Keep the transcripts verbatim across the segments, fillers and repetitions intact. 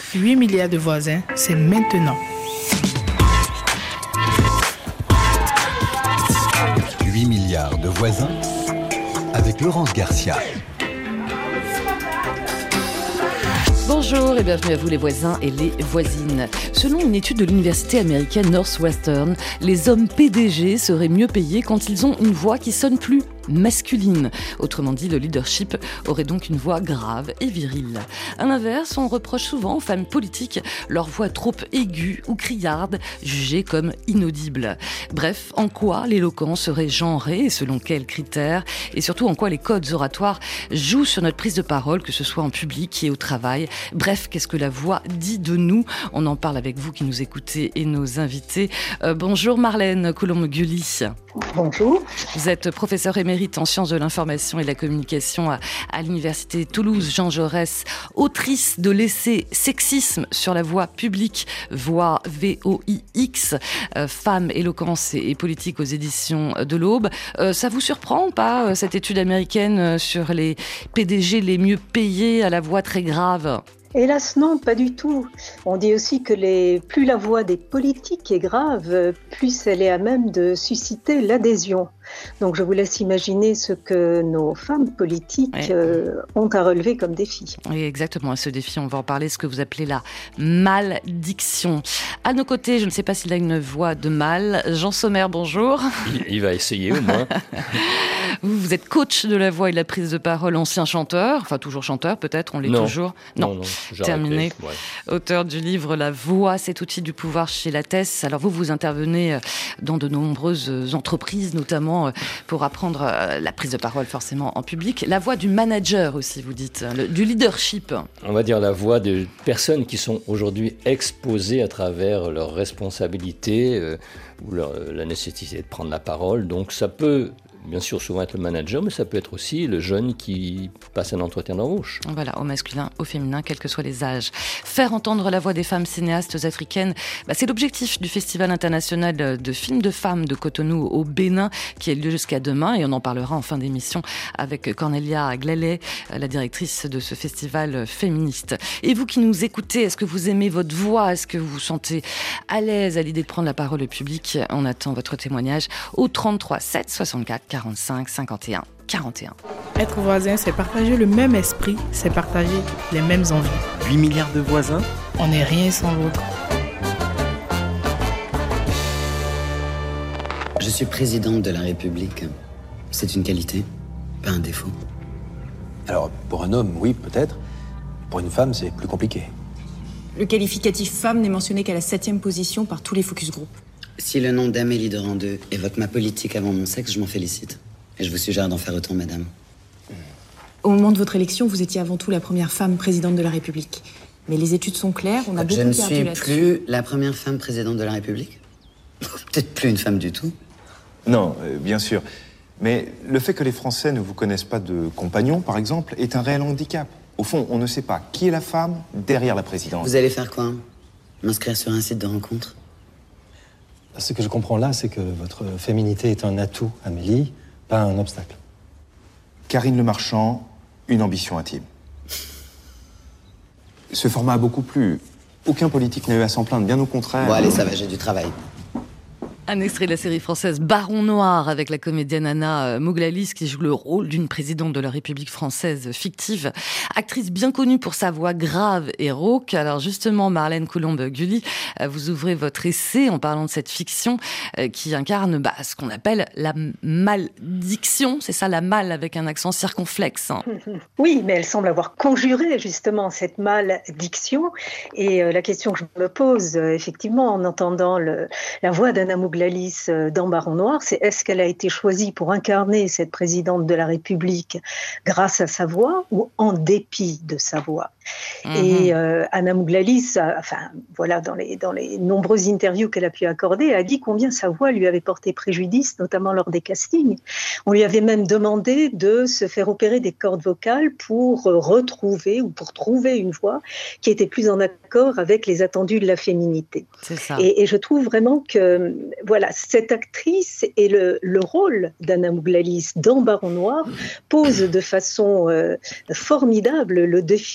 huit milliards de voisins, c'est maintenant. huit milliards de voisins avec Laurence Garcia. Bonjour et bienvenue à vous les voisins et les voisines. Selon une étude de l'université américaine Northwestern, les hommes P D G seraient mieux payés quand ils ont une voix qui sonne plus masculine. Autrement dit, le leadership aurait donc une voix grave et virile. À l'inverse, on reproche souvent aux femmes politiques leur voix trop aiguë ou criarde, jugée comme inaudible. Bref, en quoi l'éloquence serait genrée et selon quels critères, et surtout en quoi les codes oratoires jouent sur notre prise de parole, que ce soit en public et au travail. Bref, qu'est-ce que la voix dit de nous? On en parle avec vous qui nous écoutez et nos invités. Euh, bonjour Marlène Coulombe-Gully. Bonjour. Vous êtes professeure émérite en sciences de l'information et de la communication à, à l'université Toulouse Jean Jaurès, autrice de l'essai Sexisme sur la voix publique, voix V O I X, euh, Femmes, éloquence et, et politique aux éditions de l'Aube. Euh, ça vous surprend ou pas, cette étude américaine sur les P D G les mieux payés à la voix très grave ? Hélas non, pas du tout. On dit aussi que les, plus la voix des politiques est grave, plus elle est à même de susciter l'adhésion. Donc je vous laisse imaginer ce que nos femmes politiques ouais. euh, ont à relever comme défi. Oui, exactement. À ce défi, on va en parler, ce que vous appelez la maldiction. À nos côtés, je ne sais pas s'il a une voix de mâle. Jean Sommer, bonjour. Il, il va essayer au moins. Vous, vous êtes coach de la voix et de la prise de parole, ancien chanteur, enfin toujours chanteur peut-être, on l'est non. toujours. Non, non, non terminé. Ouais. Auteur du livre La voix, cet outil du pouvoir chez Lattès. Alors vous, vous intervenez dans de nombreuses entreprises, notamment pour apprendre la prise de parole forcément en public. La voix du manager aussi, vous dites, le, du leadership. On va dire la voix de personnes qui sont aujourd'hui exposées à travers leurs responsabilités euh, ou leur, la nécessité de prendre la parole. Donc ça peut... bien sûr, souvent être le manager, mais ça peut être aussi le jeune qui passe un entretien d'embauche. Voilà, au masculin, au féminin, quels que soient les âges. Faire entendre la voix des femmes cinéastes africaines, bah, c'est l'objectif du Festival international de films de femmes de Cotonou au Bénin, qui a lieu jusqu'à demain, et on en parlera en fin d'émission avec Cornelia Glalet, la directrice de ce festival féministe. Et vous qui nous écoutez, est-ce que vous aimez votre voix? Est-ce que vous vous sentez à l'aise à l'idée de prendre la parole au public? On attend votre témoignage au trente-trois sept soixante-quatre quarante-cinq cinquante et un quarante et un. Être voisin, c'est partager le même esprit, c'est partager les mêmes envies. huit milliards de voisins, on n'est rien sans l'autre. Je suis présidente de la République. C'est une qualité, pas un défaut. Alors, pour un homme, oui, peut-être. Pour une femme, c'est plus compliqué. Le qualificatif femme n'est mentionné qu'à la septième position par tous les focus group. Si le nom d'Amélie de Randeux évoque ma politique avant mon sexe, je m'en félicite. Et je vous suggère d'en faire autant, madame. Au moment de votre élection, vous étiez avant tout la première femme présidente de la République. Mais les études sont claires, on a beaucoup perdu là-dessus. Je ne suis plus la première femme présidente de la République. Peut-être plus une femme du tout. Non, euh, bien sûr. Mais le fait que les Français ne vous connaissent pas de compagnon, par exemple, est un réel handicap. Au fond, on ne sait pas qui est la femme derrière la présidence. Vous allez faire quoi? M'inscrire sur un site de rencontre? Ce que je comprends là, c'est que votre féminité est un atout, Amélie, pas un obstacle. Karine Le Marchand, une ambition intime. Ce format a beaucoup plu. Aucun politique n'a eu à s'en plaindre, bien au contraire. Bon, allez, ça va, j'ai du travail. Un extrait de la série française Baron Noir avec la comédienne Anna Mouglalis qui joue le rôle d'une présidente de la République française fictive. Actrice bien connue pour sa voix grave et rauque. Alors justement, Marlène Coulombe-Gully, vous ouvrez votre essai en parlant de cette fiction qui incarne bah, ce qu'on appelle la maldiction. C'est ça, la mal avec un accent circonflexe. Hein. Oui, mais elle semble avoir conjuré justement cette maldiction. Et euh, la question que je me pose, euh, effectivement, en entendant le, la voix d'Anna Mouglalis dans Baron Noir, c'est est-ce qu'elle a été choisie pour incarner cette présidente de la République grâce à sa voix ou en dépit de sa voix? Mmh. Et euh, Anna Mouglalis, enfin voilà, dans les dans les nombreuses interviews qu'elle a pu accorder, a dit combien sa voix lui avait porté préjudice, notamment lors des castings. On lui avait même demandé de se faire opérer des cordes vocales pour retrouver ou pour trouver une voix qui était plus en accord avec les attendus de la féminité. C'est ça. Et, et je trouve vraiment que voilà, cette actrice et le, le rôle d'Anna Mouglalis dans Baron Noir pose de façon euh, formidable le défi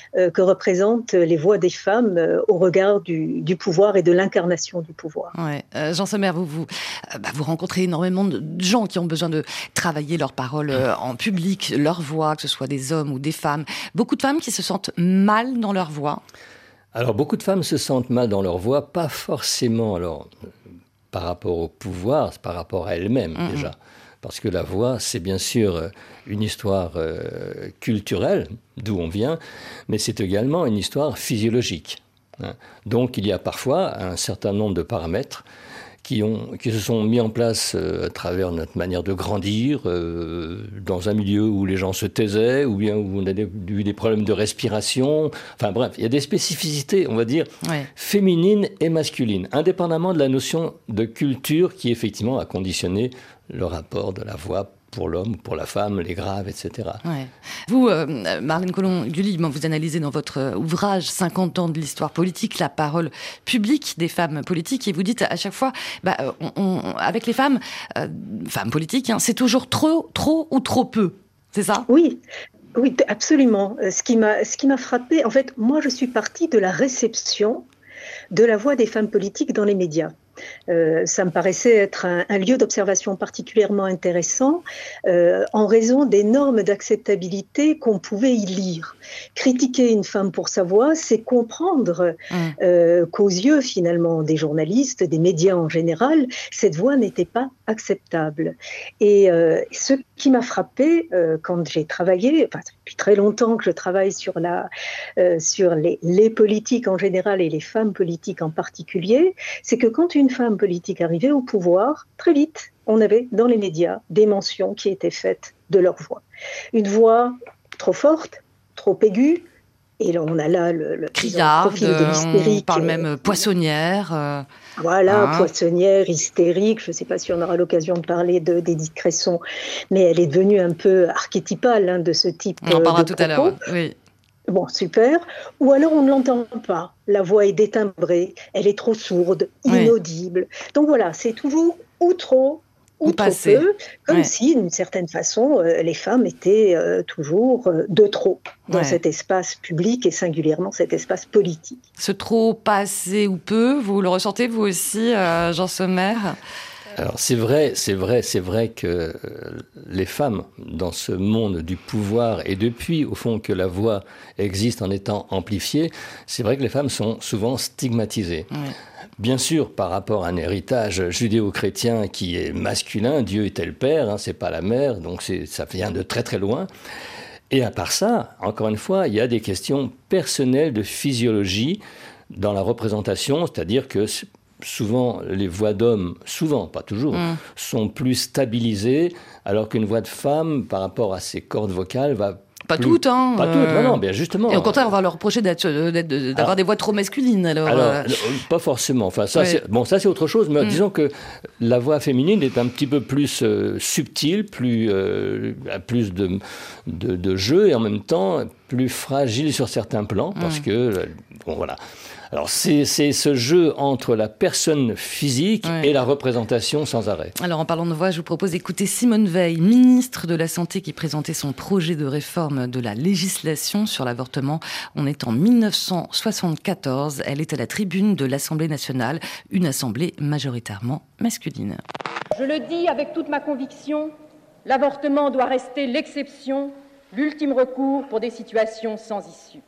euh, que représentent les voix des femmes euh, au regard du, du pouvoir et de l'incarnation du pouvoir. Ouais. Euh, Jean Sommer, vous, vous, euh, bah, vous rencontrez énormément de gens qui ont besoin de travailler leur parole euh, en public, leur voix, que ce soit des hommes ou des femmes. Beaucoup de femmes qui se sentent mal dans leur voix. Alors, beaucoup de femmes se sentent mal dans leur voix, pas forcément alors, par rapport au pouvoir, c'est par rapport à elles-mêmes mmh. déjà. Parce que la voix, c'est bien sûr une histoire euh, culturelle, d'où on vient, mais c'est également une histoire physiologique. Hein. Donc, il y a parfois un certain nombre de paramètres qui, ont, qui se sont mis en place euh, à travers notre manière de grandir, euh, dans un milieu où les gens se taisaient, ou bien où on a des, eu des problèmes de respiration. Enfin bref, il y a des spécificités, on va dire, ouais. féminines et masculines, indépendamment de la notion de culture qui, effectivement, a conditionné le rapport de la voix pour l'homme, pour la femme, les graves, et cetera. Ouais. Vous, euh, Marlène Colomb-Gully, vous analysez dans votre ouvrage cinquante ans de l'histoire politique, la parole publique des femmes politiques, et vous dites à chaque fois, bah, on, on, avec les femmes, euh, femmes politiques, hein, c'est toujours trop, trop ou trop peu, c'est ça ? Oui. Oui, absolument. Ce qui m'a, ce qui m'a frappée, en fait, moi, je suis partie de la réception de la voix des femmes politiques dans les médias. Euh, ça me paraissait être un, un lieu d'observation particulièrement intéressant euh, en raison des normes d'acceptabilité qu'on pouvait y lire. Critiquer une femme pour sa voix, c'est comprendre mmh. euh, qu'aux yeux finalement des journalistes, des médias en général, cette voix n'était pas acceptable. Et euh, ce qui m'a frappée euh, quand j'ai travaillé, enfin, depuis très longtemps que je travaille sur, la, euh, sur les, les politiques en général et les femmes politiques en particulier, c'est que quand une femme politique arrivait au pouvoir, très vite, on avait dans les médias des mentions qui étaient faites de leur voix. Une voix trop forte, trop aiguë, et là, on a là le, le criarde, profil de l'hystérique. On parle même poissonnière. Euh, voilà, hein. poissonnière, hystérique. Je ne sais pas si on aura l'occasion de parler de, d'Édith Cresson, mais elle est devenue un peu archétypale hein, de ce type de On en parlera de tout à l'heure, oui. Bon, super. Ou alors on ne l'entend pas. La voix est détimbrée, elle est trop sourde, inaudible. Oui. Donc voilà, c'est toujours ou trop ou, ou trop passé. peu, comme ouais. si, d'une certaine façon, euh, les femmes étaient euh, toujours euh, de trop dans ouais. cet espace public et singulièrement cet espace politique. Ce trop, pas assez ou peu, vous le ressentez vous aussi, euh, Jean Sommer ? Alors c'est vrai, c'est vrai, c'est vrai que les femmes dans ce monde du pouvoir et depuis au fond que la voix existe en étant amplifiée, c'est vrai que les femmes sont souvent stigmatisées. Oui. Bien sûr, par rapport à un héritage judéo-chrétien qui est masculin, Dieu était le père, hein, c'est pas la mère, donc c'est, ça vient de très très loin. Et à part ça, encore une fois, il y a des questions personnelles de physiologie dans la représentation, c'est-à-dire que souvent, les voix d'hommes, souvent, pas toujours, mmh. sont plus stabilisées, alors qu'une voix de femme, par rapport à ses cordes vocales, va Pas plus... toutes, hein. Pas toutes, non, non, bien justement. Et au contraire, on va leur reprocher d'être, d'être, d'avoir alors, des voix trop masculines. Alors, alors euh... pas forcément. Enfin, ça, ouais. c'est, bon, ça c'est autre chose. Mais mmh. disons que la voix féminine est un petit peu plus euh, subtile, plus euh, plus de, de de jeu et en même temps plus fragile sur certains plans, parce mmh. que bon voilà. Alors, c'est, c'est ce jeu entre la personne physique ouais. et la représentation sans arrêt. Alors, en parlant de voix, je vous propose d'écouter Simone Veil, ministre de la Santé, qui présentait son projet de réforme de la législation sur l'avortement. On est en dix-neuf cent soixante-quatorze. Elle est à la tribune de l'Assemblée nationale, une assemblée majoritairement masculine. Je le dis avec toute ma conviction, l'avortement doit rester l'exception, l'ultime recours pour des situations sans issue.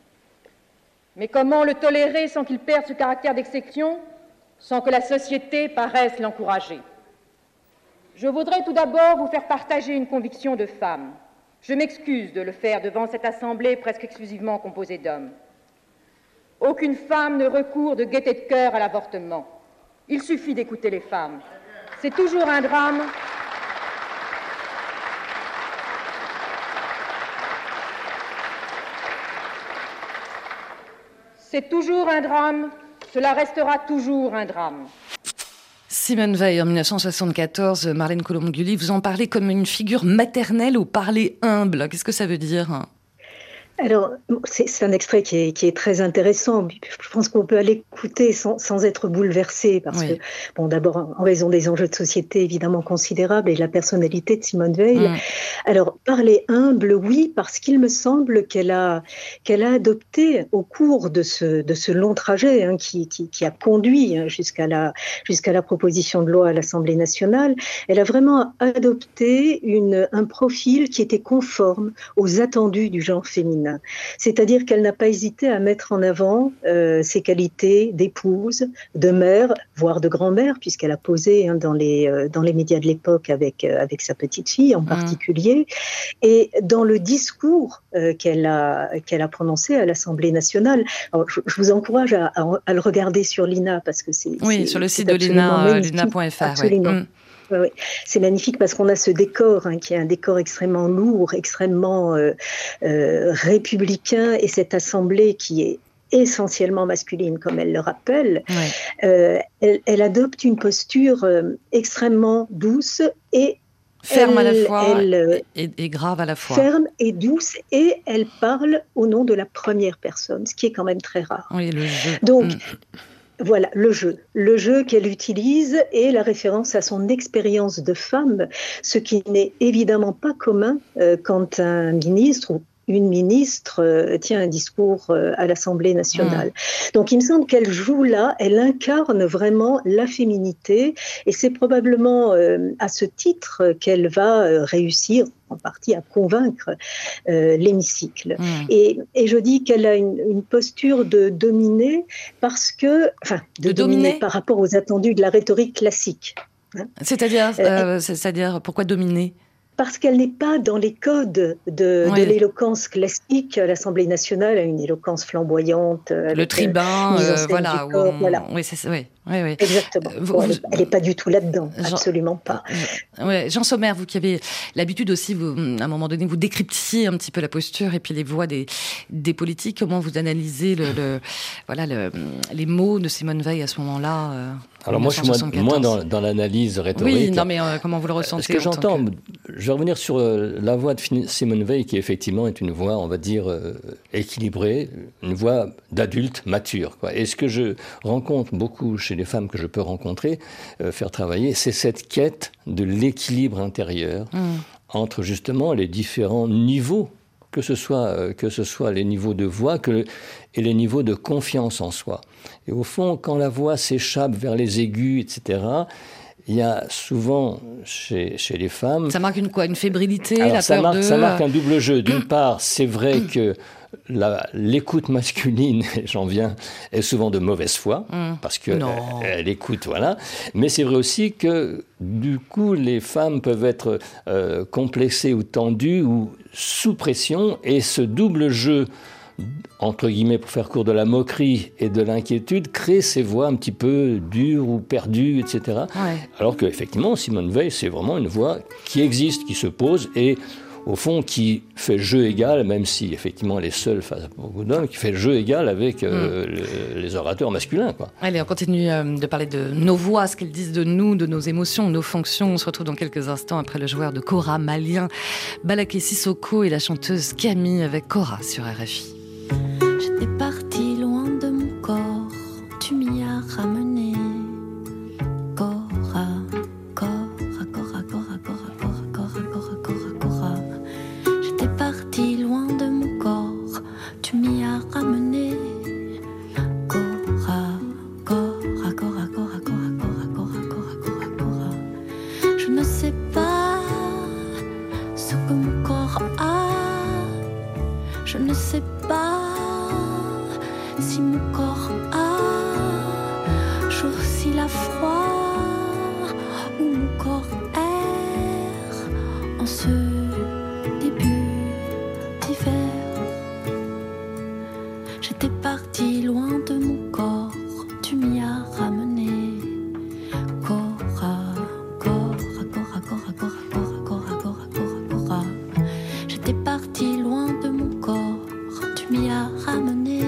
Mais comment le tolérer sans qu'il perde ce caractère d'exception, sans que la société paraisse l'encourager ? Je voudrais tout d'abord vous faire partager une conviction de femme. Je m'excuse de le faire devant cette assemblée presque exclusivement composée d'hommes. Aucune femme ne recourt de gaieté de cœur à l'avortement. Il suffit d'écouter les femmes. C'est toujours un drame. C'est toujours un drame, cela restera toujours un drame. Simone Veil, en dix-neuf cent soixante-quatorze, Marlène Colomb-Gully, vous en parlez comme une figure maternelle au parler humble. Qu'est-ce que ça veut dire ? Alors, c'est, c'est un extrait qui est, qui est très intéressant. Je pense qu'on peut aller écouter sans, sans être bouleversé, parce oui. que, bon, d'abord, en raison des enjeux de société évidemment considérables et de la personnalité de Simone Veil. Mm. Alors, parler humble, oui, parce qu'il me semble qu'elle a, qu'elle a adopté au cours de ce, de ce long trajet hein, qui, qui, qui a conduit hein, jusqu'à la, jusqu'à la proposition de loi à l'Assemblée nationale, elle a vraiment adopté une, un profil qui était conforme aux attendus du genre féminin. C'est-à-dire qu'elle n'a pas hésité à mettre en avant euh, ses qualités d'épouse, de mère, voire de grand-mère, puisqu'elle a posé hein, dans, les, euh, dans les médias de l'époque avec, euh, avec sa petite fille en mmh. particulier. Et dans le discours euh, qu'elle a, qu'elle a prononcé à l'Assemblée nationale, alors, je, je vous encourage à, à, à le regarder sur l'I N A, parce que c'est... Oui, c'est, sur le site de l'I N A, l'I N A point F R. Absolument. Ouais. Mmh. Oui, c'est magnifique parce qu'on a ce décor hein, qui est un décor extrêmement lourd, extrêmement euh, euh, républicain, et cette assemblée qui est essentiellement masculine, comme elle le rappelle, ouais. euh, elle, elle adopte une posture euh, extrêmement douce et ferme elle, à la fois elle, et, et grave à la fois. Ferme et douce, et elle parle au nom de la première personne, ce qui est quand même très rare. Oui, le jeu. Donc, mmh. Voilà, le jeu. Le jeu qu'elle utilise et la référence à son expérience de femme, ce qui n'est évidemment pas commun euh, quand un ministre ou une ministre euh, tient un discours euh, à l'Assemblée nationale. Mmh. Donc il me semble qu'elle joue là, elle incarne vraiment la féminité, et c'est probablement euh, à ce titre qu'elle va euh, réussir en partie à convaincre euh, l'hémicycle. Mmh. Et, et je dis qu'elle a une, une posture de dominer parce que, enfin, de, de dominer, dominer par rapport aux attendus de la rhétorique classique. Hein. C'est-à-dire, euh, c'est-à-dire, pourquoi dominer ? Parce qu'elle n'est pas dans les codes de, oui. de l'éloquence classique. L'Assemblée nationale a une éloquence flamboyante. Le tribun, euh, voilà, corps, on... voilà. Oui, c'est ça, oui. Oui, oui. Exactement. Vous, bon, elle n'est pas du tout là-dedans, Jean, absolument pas. Ouais, Jean Sommer, vous qui avez l'habitude aussi, vous, à un moment donné, vous décryptiez un petit peu la posture et puis les voix des, des politiques. Comment vous analysez le, le, voilà, le, les mots de Simone Veil à ce moment-là euh, Alors moi, je suis moins, moins dans, dans l'analyse rhétorique. Oui, non, mais euh, comment vous le ressentez? Ce que j'entends, que... je vais revenir sur euh, la voix de Simone Veil, qui effectivement est une voix, on va dire, euh, équilibrée, une voix d'adulte mature, quoi. Et ce que je rencontre beaucoup chez les femmes que je peux rencontrer, euh, faire travailler, c'est cette quête de l'équilibre intérieur mmh. entre justement les différents niveaux, que ce soit, euh, que ce soit les niveaux de voix que, et les niveaux de confiance en soi. Et au fond, quand la voix s'échappe vers les aigus, et cetera, il y a souvent chez, chez les femmes... Ça marque une quoi? Une fébrilité, Alors, la ça peur marque, de... Ça marque un double jeu. D'une part, c'est vrai que la, l'écoute masculine, j'en viens, est souvent de mauvaise foi, mmh. parce qu'elle elle écoute, voilà. Mais c'est vrai aussi que, du coup, les femmes peuvent être euh, complexées ou tendues ou sous pression, et ce double jeu, entre guillemets, pour faire court, de la moquerie et de l'inquiétude, crée ces voix un petit peu dures ou perdues, et cetera. Ouais. Alors qu'effectivement, Simone Veil, c'est vraiment une voix qui existe, qui se pose et, au fond, qui fait jeu égal, même si, effectivement, elle est seule face à beaucoup d'hommes, qui fait jeu égal avec euh, mmh. le, les orateurs masculins, quoi. Allez, on continue euh, de parler de nos voix, ce qu'elles disent de nous, de nos émotions, de nos fonctions. On se retrouve dans quelques instants après le joueur de kora malien Balaké Sissoko et la chanteuse Camille avec Kora sur R F I. J'étais partie loin de mon corps, tu m'y as ramené. Kora, Kora, Kora, Kora, Kora, Kora, Kora, Kora, Kora. J'étais partie loin de mon corps, tu m'y as ramené. Kora, Kora, Kora, Kora, Kora, Kora, Kora, Kora, Kora, Kora. Je ne sais pas ce que mon corps a, je ne sais pas si mon corps a chaud, s'il a froid, ou mon corps erre en ce début d'hiver. J'étais partie loin de mon corps, tu m'y as ramené. Kora, Kora, Kora, Kora, Kora, Kora, Kora, Kora, Kora, Kora. J'étais partie loin de mon corps, tu m'y as ramené.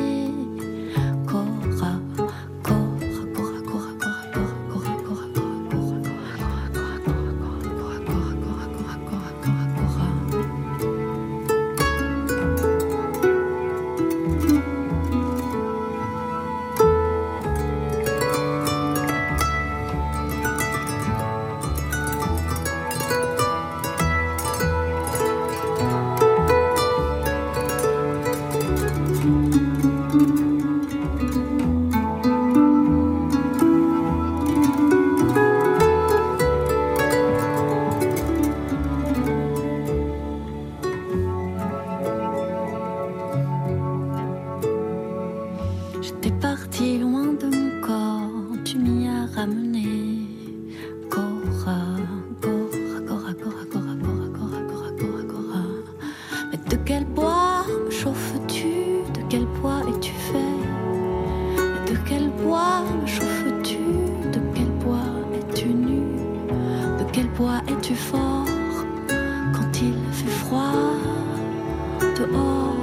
J'étais partie loin de mon corps, tu m'y as ramené. Cora, Cora, Cora, Cora, Cora, Cora, Cora, Cora, Cora, Cora. Mais de quel bois me chauffes-tu? De quel bois es-tu fait? Mais de quel bois me chauffes-tu? De quel bois es-tu nu? De quel bois es-tu fort quand il fait froid dehors?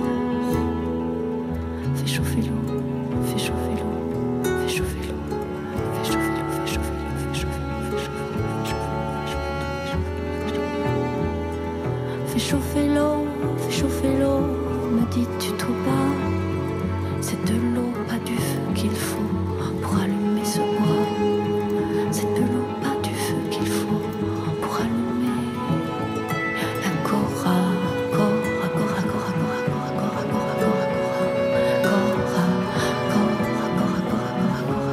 Fais chauffer l'eau, fais chauffer l'eau, fais chauffer l'eau, fais chauffer l'eau, fais chauffer l'eau, fais chauffer l'eau, fais chauffer l'eau, fais chauffer l'eau, fais chauffer l'eau, me dis-tu trop bas? C'est de l'eau, pas du feu qu'il faut pour allumer ce bois. C'est de l'eau, pas du feu qu'il faut pour allumer la Cora, Cora, Cora, Cora, Cora, Cora, Cora, Cora, Cora, Cora, Cora, Cora, Cora, Cora, Cora,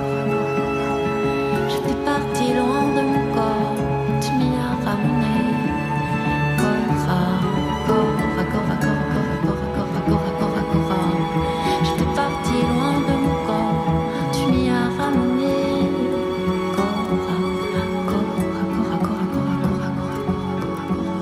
Cora. J'étais partie loin de mon corps, tu m'y as ramené. Cora, Cora, Cora, Cora, Cora, Cora, Cora, Cora, Cora. J'étais partie loin de mon corps, tu m'y as ramené. Cora, Cora, Cora, Cora, Cora, Cora, Cora, Cora.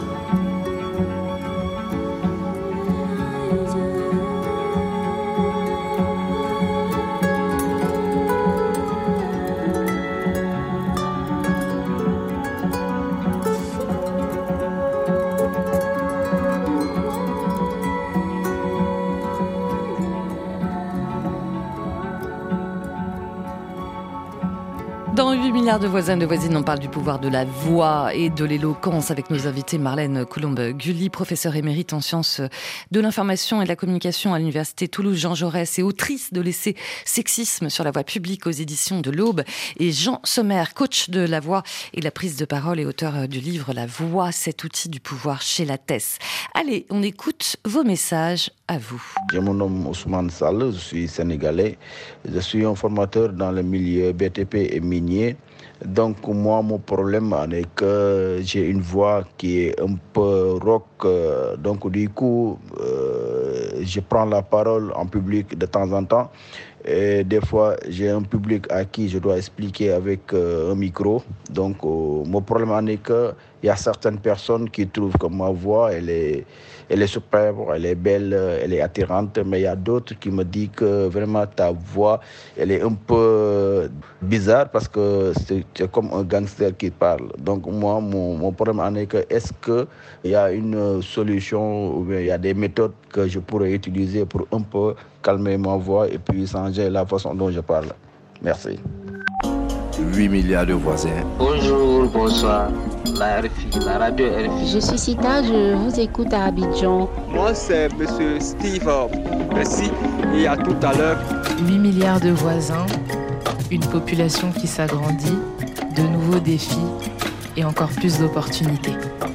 Dans huit milliards de voisins et de voisines, on parle du pouvoir de la voix et de l'éloquence avec nos invités Marlène Coulombe-Gully, professeure émérite en sciences de l'information et de la communication à l'université Toulouse-Jean Jaurès et autrice de l'essai Sexisme sur la voix publique aux éditions de l'Aube, et Jean Sommer, coach de la voix et la prise de parole et auteur du livre La voix, cet outil du pouvoir chez Lattès. Allez, on écoute vos messages à vous. Je me nomme Ousmane Sall, je suis sénégalais. Je suis un formateur dans le milieu B T P et minier. Donc moi, mon problème est que j'ai une voix qui est un peu rock. Donc du coup, euh, je prends la parole en public de temps en temps. Et des fois, j'ai un public à qui je dois expliquer avec euh, un micro. Donc euh, mon problème est que il y a certaines personnes qui trouvent que ma voix, elle est, elle est superbe, elle est belle, elle est attirante. Mais il y a d'autres qui me disent que vraiment ta voix, elle est un peu bizarre parce que c'est, c'est comme un gangster qui parle. Donc moi, mon, mon problème est que est-ce qu'il y a une solution ou bien il y a des méthodes que je pourrais utiliser pour un peu calmer ma voix et puis changer la façon dont je parle. Merci. huit milliards de voisins. Bonjour, bonsoir. La R F I, la radio R F I. Je suis Sita, je vous écoute à Abidjan. Moi, c'est monsieur Steve. Merci et à tout à l'heure. huit milliards de voisins, une population qui s'agrandit, de nouveaux défis et encore plus d'opportunités.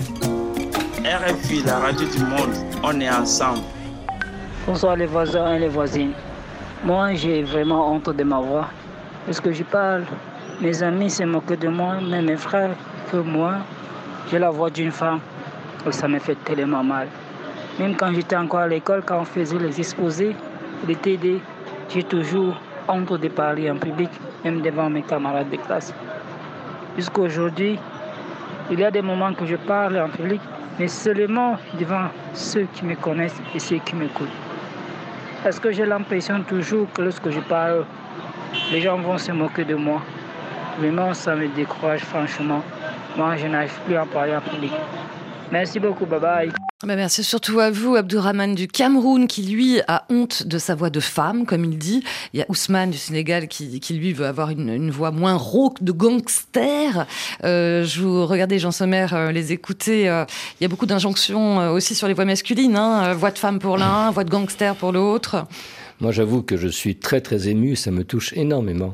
R F I, la radio du monde, on est ensemble. Bonsoir les voisins et les voisines. Moi, j'ai vraiment honte de ma voix. Parce que je parle, mes amis se moquent de moi, mais mes frères, que moi, j'ai la voix d'une femme. Et ça me fait tellement mal. Même quand j'étais encore à l'école, quand on faisait les exposés, les T D, j'ai toujours honte de parler en public, même devant mes camarades de classe. Jusqu'aujourd'hui, il y a des moments que je parle en public, mais seulement devant ceux qui me connaissent et ceux qui m'écoutent. Parce que j'ai l'impression toujours que lorsque je parle, les gens vont se moquer de moi. Vraiment, ça me décourage franchement. Moi, je n'arrive plus à parler en public. Merci beaucoup, bye bye. Ben merci surtout à vous, Abdourahmane du Cameroun, qui lui a honte de sa voix de femme, comme il dit. Il y a Ousmane du Sénégal qui, qui lui veut avoir une, une voix moins rauque de gangster. Euh, je vous regardez Jean Sommer euh, les écouter. Euh, il y a beaucoup d'injonctions euh, aussi sur les voix masculines, hein, euh, voix de femme pour l'un, voix de gangster pour l'autre. Moi, j'avoue que je suis très très ému, ça me touche énormément.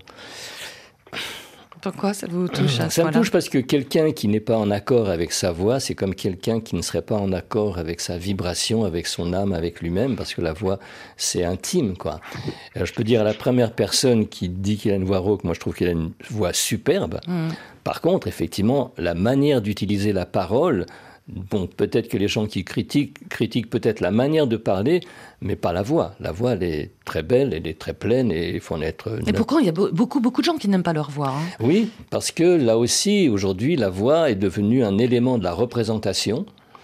Pourquoi ça vous touche à ce Ça me point-là ? touche parce que quelqu'un qui n'est pas en accord avec sa voix, c'est comme quelqu'un qui ne serait pas en accord avec sa vibration, avec son âme, avec lui-même, parce que la voix, c'est intime, quoi. Alors, je peux dire à la première personne qui dit qu'il a une voix rauque, moi je trouve qu'il a une voix superbe. Mmh. Par contre, effectivement, la manière d'utiliser la parole bon, peut-être que les gens qui critiquent, critiquent peut-être la manière de parler, mais pas la voix. La voix, elle est très belle, elle est très pleine et il faut en être... Et pourquoi il y a beaucoup, beaucoup de gens qui n'aiment pas leur voix, hein. Oui, parce que là aussi, aujourd'hui, la voix est devenue un élément de la représentation.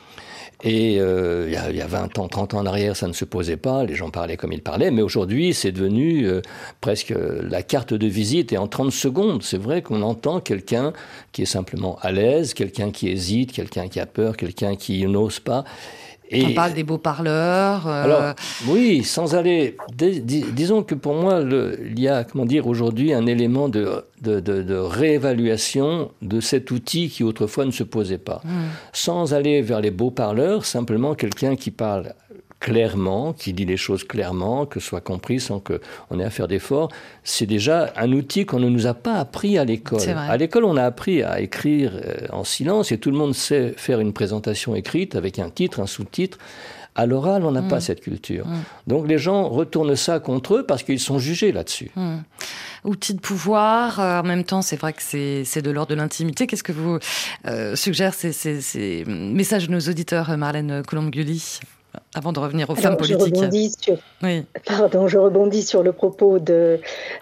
Et euh, il, y a, il y a vingt ans, trente ans en arrière, ça ne se posait pas, les gens parlaient comme ils parlaient, mais aujourd'hui, c'est devenu euh, presque la carte de visite, et en trente secondes, c'est vrai qu'on entend quelqu'un qui est simplement à l'aise, quelqu'un qui hésite, quelqu'un qui a peur, quelqu'un qui n'ose pas. Et on parle des beaux parleurs. Euh... Alors, oui, sans aller... Dis, dis, disons que pour moi, le, il y a, comment dire, aujourd'hui un élément de, de, de, de réévaluation de cet outil qui autrefois ne se posait pas. Mmh. Sans aller vers les beaux parleurs, simplement quelqu'un qui parle clairement, qui dit les choses clairement, que ce soit compris sans qu'on ait à faire d'efforts, c'est déjà un outil qu'on ne nous a pas appris à l'école. À l'école, on a appris à écrire en silence et tout le monde sait faire une présentation écrite avec un titre, un sous-titre. À l'oral, on n'a mmh. pas cette culture. Mmh. Donc les gens retournent ça contre eux parce qu'ils sont jugés là-dessus. Mmh. Outil de pouvoir, euh, en même temps, c'est vrai que c'est, c'est de l'ordre de l'intimité. Qu'est-ce que vous euh, suggèrent ces, ces, ces messages de nos auditeurs, Marlène Colombe-Gully ? Avant de revenir aux Alors, femmes politiques. Je rebondis sur, oui. pardon, je rebondis sur le propos de,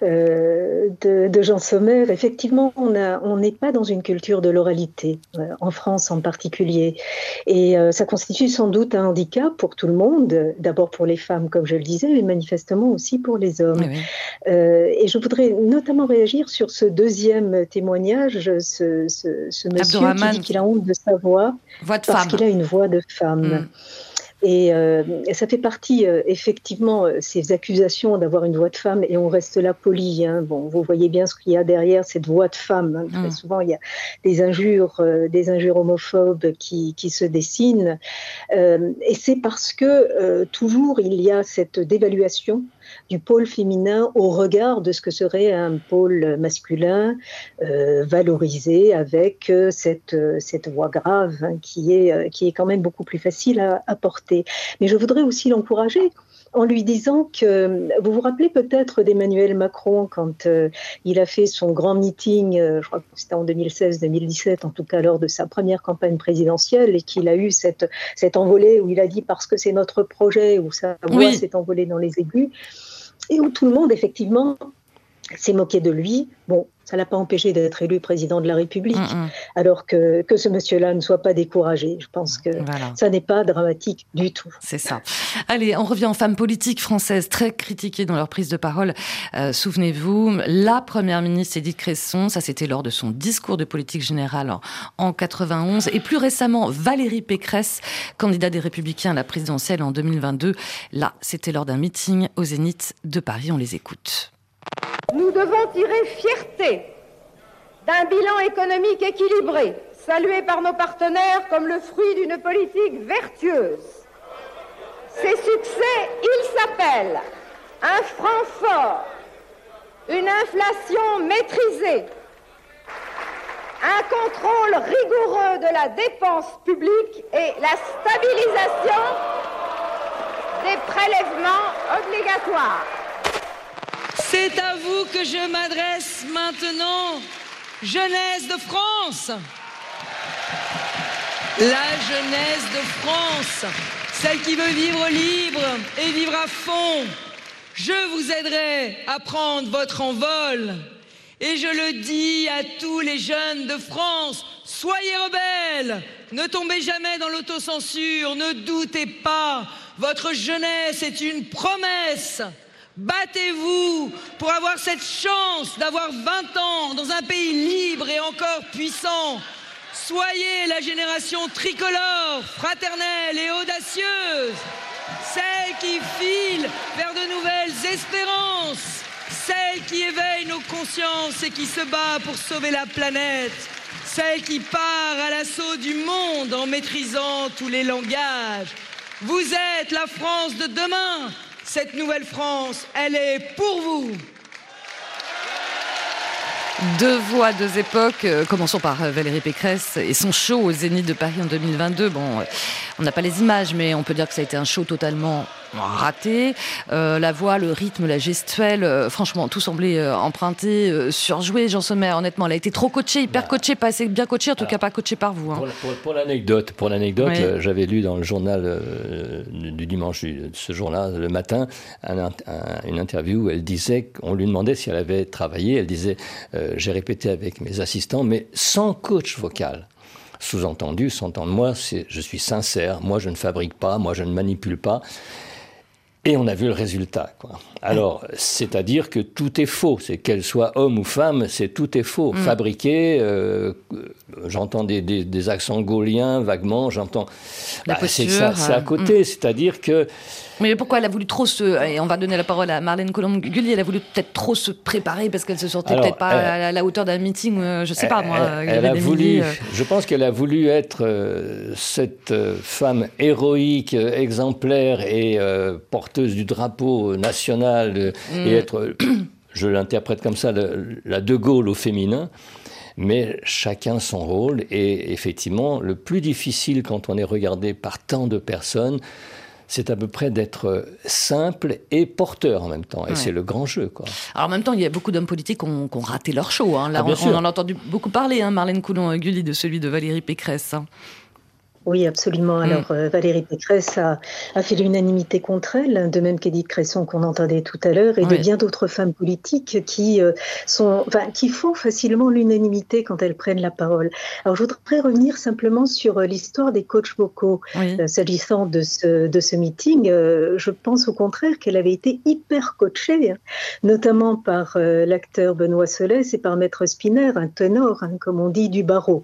euh, de, de Jean Sommer. Effectivement, on a, on n'est pas dans une culture de l'oralité, euh, en France en particulier. Et euh, ça constitue sans doute un handicap pour tout le monde, d'abord pour les femmes, comme je le disais, mais manifestement aussi pour les hommes. Oui, oui. Euh, et je voudrais notamment réagir sur ce deuxième témoignage, ce, ce, ce monsieur qui dit qu'il a honte de sa voix, voix de parce femme. qu'il a une voix de femme. Mm. Et, euh, et ça fait partie, euh, effectivement, euh, ces accusations d'avoir une voix de femme, et on reste là poli. Hein. Bon, vous voyez bien ce qu'il y a derrière cette voix de femme. Hein. Très mmh. souvent, il y a des injures, euh, des injures homophobes qui, qui se dessinent. Euh, et c'est parce que euh, toujours il y a cette dévaluation du pôle féminin au regard de ce que serait un pôle masculin euh, valorisé avec euh, cette, euh, cette voix grave hein, qui, est, euh, qui est quand même beaucoup plus facile à, à porter. Mais je voudrais aussi l'encourager en lui disant que, vous vous rappelez peut-être d'Emmanuel Macron quand euh, il a fait son grand meeting, euh, je crois que c'était en deux mille seize deux mille dix-sept, en tout cas lors de sa première campagne présidentielle, et qu'il a eu cette, cette envolée où il a dit parce que c'est notre projet, où sa voix oui. s'est envolée dans les aigus, et où tout le monde effectivement s'est moqué de lui. Bon, ça ne l'a pas empêché d'être élu président de la République, mmh. alors que, que ce monsieur-là ne soit pas découragé. Je pense que voilà. ça n'est pas dramatique du tout. C'est ça. Allez, on revient aux femmes politiques françaises très critiquées dans leur prise de parole. Euh, souvenez-vous, la première ministre Édith Cresson, ça c'était lors de son discours de politique générale en, en quatre-vingt-onze, et plus récemment Valérie Pécresse, candidate des Républicains à la présidentielle en deux mille vingt-deux. Là, c'était lors d'un meeting au Zénith de Paris. On les écoute. Nous devons tirer fierté d'un bilan économique équilibré, salué par nos partenaires comme le fruit d'une politique vertueuse. Ces succès, ils s'appellent un franc fort, une inflation maîtrisée, un contrôle rigoureux de la dépense publique et la stabilisation des prélèvements obligatoires. C'est à vous que je m'adresse maintenant, jeunesse de France. La jeunesse de France, celle qui veut vivre libre et vivre à fond. Je vous aiderai à prendre votre envol. Et je le dis à tous les jeunes de France, soyez rebelles, ne tombez jamais dans l'autocensure, ne doutez pas, votre jeunesse est une promesse. Battez-vous pour avoir cette chance d'avoir vingt ans dans un pays libre et encore puissant. Soyez la génération tricolore, fraternelle et audacieuse, celle qui file vers de nouvelles espérances, celle qui éveille nos consciences et qui se bat pour sauver la planète, celle qui part à l'assaut du monde en maîtrisant tous les langages. Vous êtes la France de demain. Cette nouvelle France, elle est pour vous. Deux voix, deux époques. Commençons par Valérie Pécresse et son show au Zénith de Paris en deux mille vingt-deux. Bon, on n'a pas les images, mais on peut dire que ça a été un show totalement raté. Euh, la voix, le rythme, la gestuelle, euh, franchement, tout semblait euh, emprunté, euh, surjoué. Jean Sommer, honnêtement, elle a été trop coachée, hyper coachée, pas assez bien coachée, en tout cas pas coachée par vous. Hein. Pour, pour, pour l'anecdote, pour l'anecdote oui. euh, j'avais lu dans le journal euh, du dimanche, de ce jour-là, le matin, un, un, une interview où elle disait, on lui demandait si elle avait travaillé, elle disait euh, j'ai répété avec mes assistants, mais sans coach vocal. Sous-entendu, s'entendre-moi, c'est je suis sincère, moi je ne fabrique pas, moi je ne manipule pas. Et on a vu le résultat, quoi. Alors, c'est-à-dire que tout est faux. C'est qu'elle soit homme ou femme, c'est tout est faux. Mm. Fabriqué, euh, j'entends des, des, des accents gauliens vaguement, j'entends... La bah, posture, c'est, ça, c'est à côté, mm. c'est-à-dire que... Mais pourquoi elle a voulu trop se... Et on va donner la parole à Marlène Colomb-Gully, elle a voulu peut-être trop se préparer parce qu'elle se sentait Alors, peut-être pas elle, à la hauteur d'un meeting, je sais elle, pas moi. Elle, elle a voulu, euh... je pense qu'elle a voulu être euh, cette euh, femme héroïque, euh, exemplaire et euh, porteuse du drapeau national euh, mm. et être, euh, je l'interprète comme ça, le, la De Gaulle au féminin. Mais chacun son rôle et effectivement, le plus difficile quand on est regardé par tant de personnes, c'est à peu près d'être simple et porteur en même temps. Et ouais. c'est le grand jeu, quoi. Alors en même temps, il y a beaucoup d'hommes politiques qui ont, qui ont raté leur show. Hein. Là, ah, on, on en a entendu beaucoup parler, hein, Marlène Colomb-Gully, de celui de Valérie Pécresse. Hein. Oui, absolument. Alors, mmh. euh, Valérie Pécresse a, a fait l'unanimité contre elle, de même qu'Édith Cresson qu'on entendait tout à l'heure, et oui. de bien d'autres femmes politiques qui euh, sont, enfin, qui font facilement l'unanimité quand elles prennent la parole. Alors, je voudrais revenir simplement sur euh, l'histoire des coachs vocaux. Oui. Euh, s'agissant de ce, de ce meeting, euh, je pense au contraire qu'elle avait été hyper coachée, hein, notamment par euh, l'acteur Benoît Solès et par Maître Spinner, un ténor, hein, comme on dit, du barreau.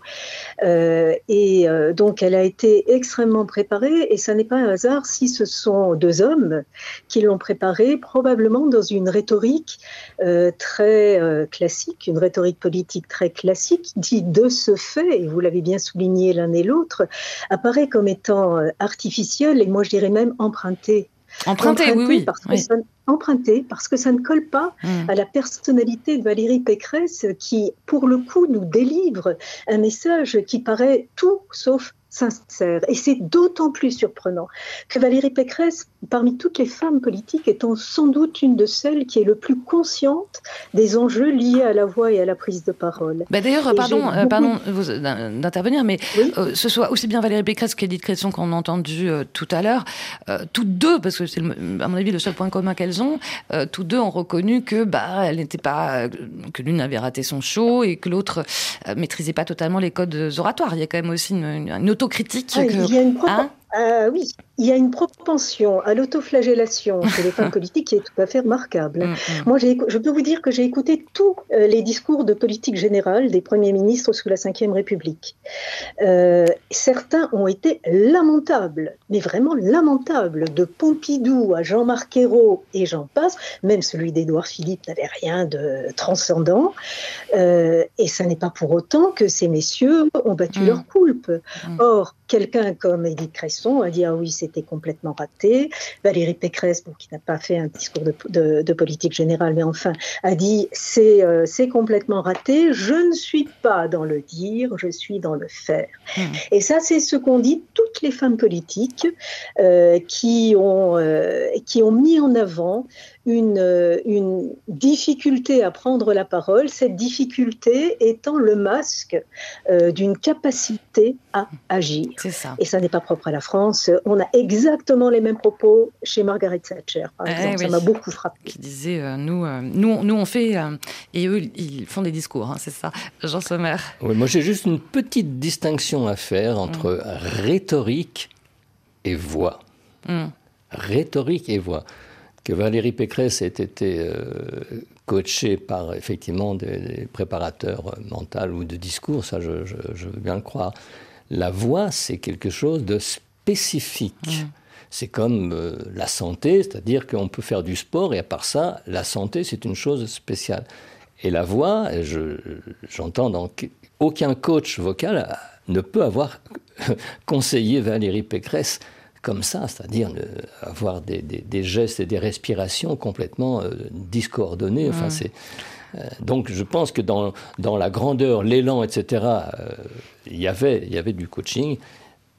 Euh, et euh, donc, elle a été extrêmement préparée et ça n'est pas un hasard si ce sont deux hommes qui l'ont préparée, probablement dans une rhétorique euh, très euh, classique, une rhétorique politique très classique, qui de ce fait, et vous l'avez bien souligné l'un et l'autre, apparaît comme étant euh, artificielle et moi je dirais même empruntée. Emprunté, emprunté, oui, oui. Parce que oui. Ça, emprunté parce que ça ne colle pas mmh. à la personnalité de Valérie Pécresse qui, pour le coup, nous délivre un message qui paraît tout sauf sincère. Et c'est d'autant plus surprenant que Valérie Pécresse, parmi toutes les femmes politiques, étant sans doute une de celles qui est le plus consciente des enjeux liés à la voix et à la prise de parole. Bah d'ailleurs, et pardon, euh, pardon vous, d'intervenir, mais oui. euh, ce soit aussi bien Valérie Pécresse qu'Édith Cresson qu'on a entendu euh, tout à l'heure, euh, toutes deux, parce que c'est à mon avis le seul point commun qu'elles ont, euh, toutes deux ont reconnu que bah elle n'était pas, que l'une avait raté son show et que l'autre euh, maîtrisait pas totalement les codes oratoires. Il y a quand même aussi une, une, une autocritique. Ah, que, il y a une pro- hein euh, oui, il y a une propension à l'autoflagellation chez les femmes politiques qui est tout à fait remarquable. Mm, mm. Moi, j'ai, je peux vous dire que j'ai écouté tous euh, les discours de politique générale des premiers ministres sous la cinquième République. Euh, certains ont été lamentables, mais vraiment lamentables, de Pompidou à Jean-Marc Ayrault et j'en passe. Même celui d'Édouard Philippe n'avait rien de transcendant. Euh, et ça n'est pas pour autant que ces messieurs ont battu mm. leur coulpe. Mm. Or, quelqu'un comme Édith Cresson a dit « Ah oui, c'était complètement raté ». Valérie Pécresse, bon, qui n'a pas fait un discours de, de, de politique générale, mais enfin, a dit c'est, euh, « C'est complètement raté, je ne suis pas dans le dire, je suis dans le faire mmh. ». Et ça, c'est ce qu'ont dit toutes les femmes politiques euh, qui, ont, euh, qui ont mis en avant Une, une difficulté à prendre la parole, cette difficulté étant le masque euh, d'une capacité à agir. C'est ça. Et ça n'est pas propre à la France. On a exactement les mêmes propos chez Margaret Thatcher, par exemple. Eh oui. Ça m'a beaucoup frappé. Qui disait, euh, nous, euh, nous, nous, on fait, euh, et eux, ils font des discours, hein, c'est ça. Jean Sommer. Oui, moi, j'ai juste une petite distinction à faire entre mmh. rhétorique et voix. Mmh. Rhétorique et voix. Que Valérie Pécresse ait été euh, coachée par effectivement des, des préparateurs mentaux ou de discours, ça je, je, je veux bien le croire. La voix, c'est quelque chose de spécifique. Mmh. C'est comme euh, la santé, c'est-à-dire qu'on peut faire du sport et à part ça, la santé, c'est une chose spéciale. Et la voix, je, j'entends donc aucun coach vocal ne peut avoir conseillé Valérie Pécresse comme ça, c'est-à-dire euh, avoir des, des, des gestes et des respirations complètement euh, discoordonnées. Enfin, mmh. c'est, euh, donc je pense que dans, dans la grandeur, l'élan, et cetera, il euh, y avait, y avait du coaching,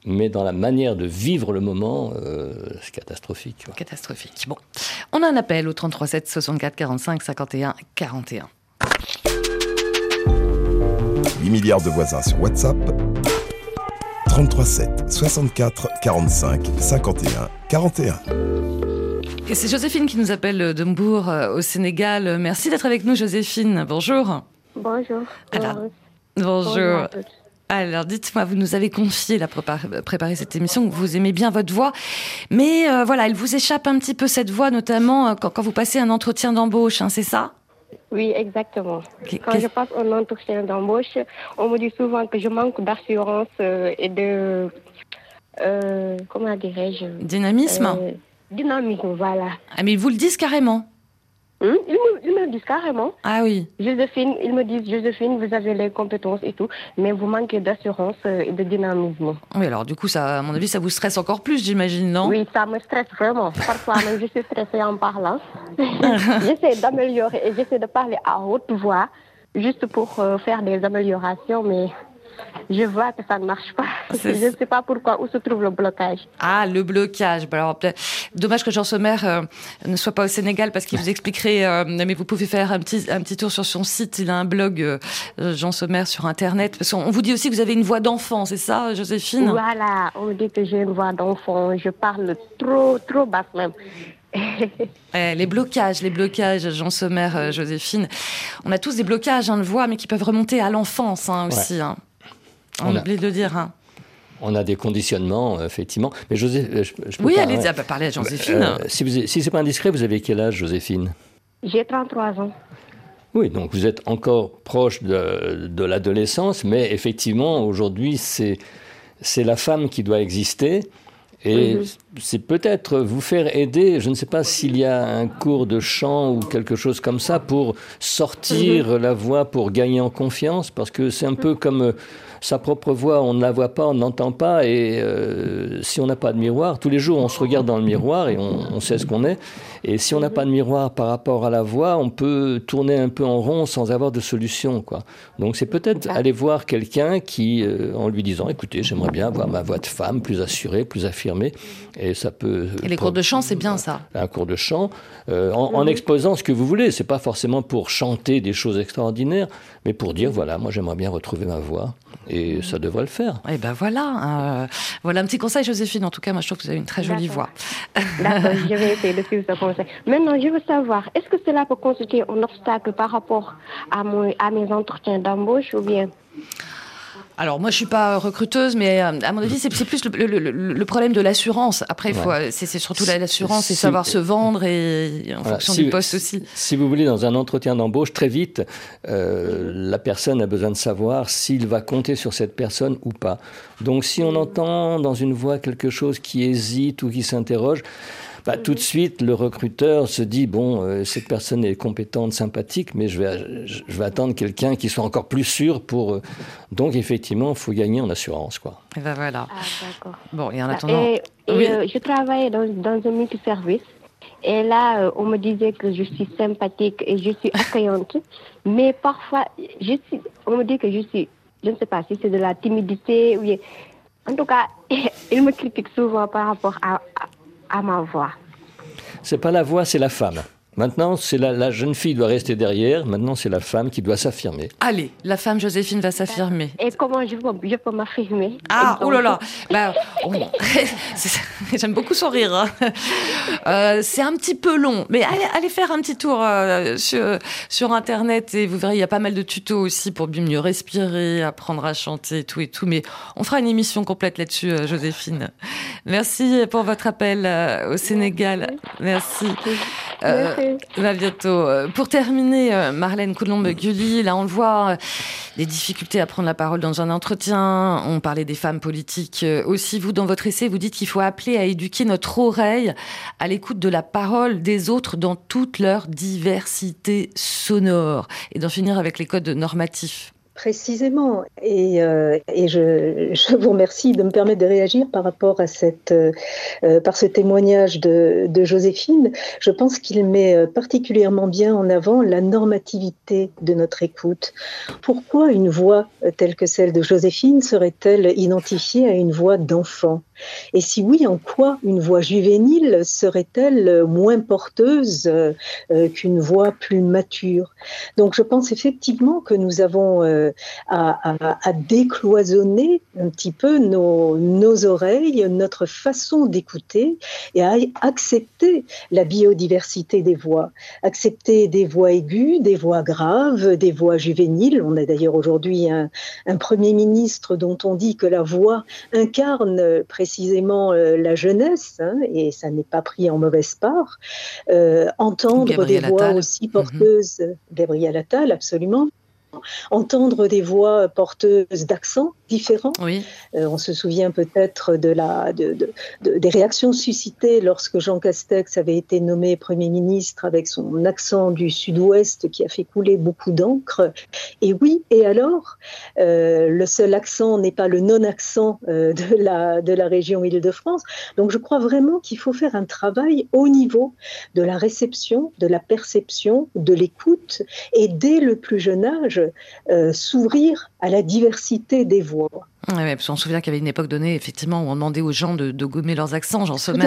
mais dans la manière de vivre le moment, euh, c'est catastrophique. Quoi. Catastrophique. Bon, on a un appel au trente-trois sept soixante-quatre quarante-cinq cinquante et un quarante et un. huit milliards de voisins sur WhatsApp. trente-trois sept soixante-quatre quarante-cinq cinquante et un quarante et un. Et c'est Joséphine qui nous appelle de Mbour, au Sénégal. Merci d'être avec nous, Joséphine. Bonjour. Bonjour. Alors, bonjour. bonjour Alors, dites-moi, vous nous avez confié, la préparer, préparer cette émission, que vous aimez bien votre voix. Mais euh, voilà, elle vous échappe un petit peu, cette voix, notamment euh, quand, quand vous passez un entretien d'embauche, hein, c'est ça ? Oui, exactement. Qu- Quand je passe un entretien d'embauche, on me dit souvent que je manque d'assurance euh, et de... Euh, comment dirais-je ? Dynamisme euh, Dynamisme, voilà. Ah, mais ils vous le disent carrément. Hum, ils, me, ils me le disent carrément. Ah oui. Joséphine, ils me disent, Joséphine, vous avez les compétences et tout, mais vous manquez d'assurance et de dynamisme. Oui, alors du coup, ça, à mon avis, ça vous stresse encore plus, j'imagine, non ? Oui, ça me stresse vraiment. Parfois même, je suis stressée en parlant. J'essaie d'améliorer et j'essaie de parler à haute voix, juste pour euh, faire des améliorations, mais... Je vois que ça ne marche pas. C'est... Je ne sais pas pourquoi, où se trouve le blocage. Ah, le blocage. Alors, dommage que Jean Sommer euh, ne soit pas au Sénégal parce qu'il vous expliquerait, euh, mais vous pouvez faire un petit, un petit tour sur son site. Il a un blog, euh, Jean Sommer, sur Internet. Parce qu'on vous dit aussi que vous avez une voix d'enfant, c'est ça, Joséphine ? Voilà, on me dit que j'ai une voix d'enfant. Je parle trop, trop basse même. Eh, les blocages, les blocages, Jean Sommer, euh, Joséphine. On a tous des blocages hein, de voix, mais qui peuvent remonter à l'enfance hein, aussi. Ouais. Hein. On, on oublie de le dire. Hein. On a des conditionnements, effectivement. Mais José, je, je peux oui, pas, allez, hein. bah, parlez à Joséphine. Euh, si, vous, si c'est pas indiscret, vous avez quel âge, Joséphine ? J'ai trente-trois ans. Oui, donc vous êtes encore proche de, de l'adolescence, mais effectivement, aujourd'hui, c'est, c'est la femme qui doit exister. Et mmh. c'est peut-être vous faire aider, je ne sais pas s'il y a un cours de chant ou quelque chose comme ça pour sortir mmh. la voix, pour gagner en confiance, parce que c'est un peu comme euh, sa propre voix, on ne la voit pas, on n'entend pas, et euh, si on n'a pas de miroir, tous les jours on se regarde dans le miroir et on, on sait ce qu'on est, et si on n'a pas de miroir par rapport à la voix, on peut tourner un peu en rond sans avoir de solution, quoi. Donc c'est peut-être aller voir quelqu'un qui, euh, en lui disant, écoutez, j'aimerais bien avoir ma voix de femme plus assurée, plus affirmée, et ça peut... Et les cours de chant, c'est bien ça. Un cours de chant, euh, en, en exposant ce que vous voulez, c'est pas forcément pour chanter des choses extraordinaires, mais pour dire, voilà, moi j'aimerais bien retrouver ma voix. Et ça devrait le faire. Et ben voilà, euh, voilà un petit conseil, Joséphine. En tout cas, moi, je trouve que vous avez une très jolie D'accord. voix. D'accord, je vais essayer de suivre ce conseil. Maintenant, je veux savoir, est-ce que cela peut constituer un obstacle par rapport à, mon, à mes entretiens d'embauche ou bien... Alors moi je suis pas recruteuse, mais à mon avis c'est, c'est plus le, le, le, le problème de l'assurance. Après il faut, ouais. c'est, c'est surtout l'assurance et si, savoir se vendre et en voilà, fonction si, du poste aussi. Si vous voulez, dans un entretien d'embauche, très vite, euh, la personne a besoin de savoir s'il va compter sur cette personne ou pas. Donc si on entend dans une voix quelque chose qui hésite ou qui s'interroge, bah, tout de suite, le recruteur se dit, bon, euh, cette personne est compétente, sympathique, mais je vais, je vais attendre quelqu'un qui soit encore plus sûr pour... Euh... Donc, effectivement, il faut gagner en assurance, quoi. Et ben voilà. Ah, d'accord. Bon, et en attendant... Et, et oui. euh, je travaillais dans, dans un multiservice. Et là, euh, on me disait que je suis sympathique et je suis accueillante. Mais parfois, je suis, on me dit que je suis... Je ne sais pas si c'est de la timidité ou... En tout cas, ils me critiquent souvent par rapport à... à à ma voix. C'est pas la voix, c'est la femme. Maintenant, c'est la, la jeune fille doit rester derrière. Maintenant, c'est la femme qui doit s'affirmer. Allez, la femme Joséphine va s'affirmer. Et comment je peux, je peux m'affirmer? Ah, oh là là. Bah, oh, j'aime beaucoup son rire. Hein. Euh, c'est un petit peu long, mais allez, allez faire un petit tour euh, sur, sur Internet et vous verrez, il y a pas mal de tutos aussi pour mieux respirer, apprendre à chanter et tout et tout. Mais on fera une émission complète là-dessus, euh, Joséphine. Merci pour votre appel euh, au Sénégal. Merci. Euh, à bientôt. Pour terminer, Marlène Coulombe-Gully, là on le voit, des difficultés à prendre la parole dans un entretien. On parlait des femmes politiques aussi. Vous, dans votre essai, vous dites qu'il faut appeler à éduquer notre oreille à l'écoute de la parole des autres dans toute leur diversité sonore et d'en finir avec les codes normatifs. Précisément, et, euh, et je, je vous remercie de me permettre de réagir par rapport à cette, euh, par ce témoignage de, de Joséphine. Je pense qu'il met particulièrement bien en avant la normativité de notre écoute. Pourquoi une voix telle que celle de Joséphine serait-elle identifiée à une voix d'enfant ? Et si oui, en quoi une voix juvénile serait-elle moins porteuse euh, qu'une voix plus mature ? Donc je pense effectivement que nous avons euh, à, à, à décloisonner un petit peu nos, nos oreilles, notre façon d'écouter et à accepter la biodiversité des voix. Accepter des voix aiguës, des voix graves, des voix juvéniles. On a d'ailleurs aujourd'hui un, un Premier ministre dont on dit que la voix incarne précisément euh, la jeunesse, hein, et ça n'est pas pris en mauvaise part. Euh, entendre Gabriel des voix Attal. aussi porteuses, mm-hmm. Gabriel Attal, absolument. Entendre des voix porteuses d'accents différents. Oui. Euh, on se souvient peut-être de la, de, de, de, des réactions suscitées lorsque Jean Castex avait été nommé Premier ministre avec son accent du sud-ouest qui a fait couler beaucoup d'encre. Et oui, et alors, euh, le seul accent n'est pas le non-accent euh, de, la, de la région Île-de-France. Donc je crois vraiment qu'il faut faire un travail au niveau de la réception, de la perception, de l'écoute, et dès le plus jeune âge, Euh, s'ouvrir à la diversité des voix. Oui, parce qu'on se souvient qu'il y avait une époque donnée, effectivement, où on demandait aux gens de, de gommer leurs accents. Jean Sommer,